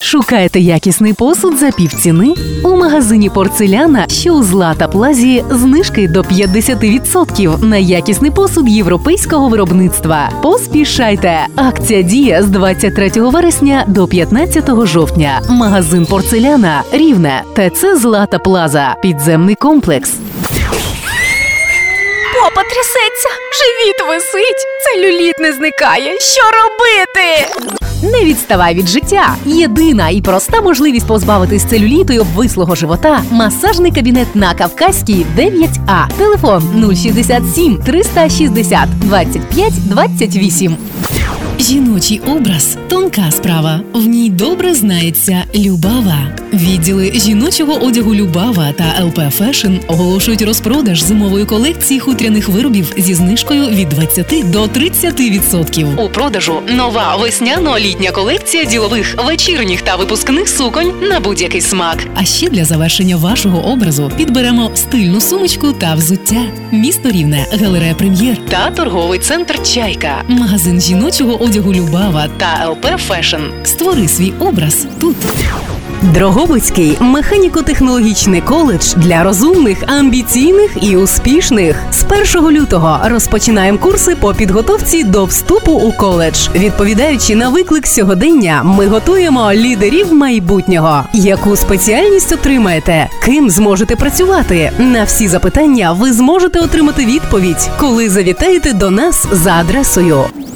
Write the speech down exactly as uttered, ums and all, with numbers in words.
Шукаєте якісний посуд за півціни? У магазині «Порцеляна», що у Злата Плазі, знижки до п'ятдесят відсотків на якісний посуд європейського виробництва. Поспішайте! Акція діє з двадцять третього вересня до п'ятнадцятого жовтня. Магазин «Порцеляна», Рівне, ТЦ «Злата Плаза», підземний комплекс. Попа трясеться, живіт висить, целюліт не зникає. Що робити? Не відставай від життя. Єдина і проста можливість позбавитись целюліту й обвислого живота – масажний кабінет на Кавказькій дев'ять А. Телефон нуль шістдесят сім триста шістдесят двадцять п'ять двадцять вісім. Жіночий образ – тонка справа. В ній добре знається Любава. Відділи жіночого одягу Любава та ел пе Fashion оголошують розпродаж зимової колекції хутряних виробів зі знижкою від двадцяти до тридцяти відсотків. У продажу нова весняно-літня колекція ділових, вечірніх та випускних суконь на будь-який смак. А ще для завершення вашого образу підберемо стильну сумочку та взуття. Місто Рівне, галерея «Прем'єр» Та торговий центр «Чайка». Магазин жіночого одягу Любава Та ел пе Fashion. Створи свій образ тут. Дрогобицький механіко-технологічний коледж для розумних, амбіційних і успішних. З першого лютого розпочинаємо курси по підготовці до вступу у коледж. Відповідаючи на виклик сьогодення, ми готуємо лідерів майбутнього. Яку спеціальність отримаєте? Ким зможете працювати? На всі запитання ви зможете отримати відповідь, коли завітаєте до нас за адресою: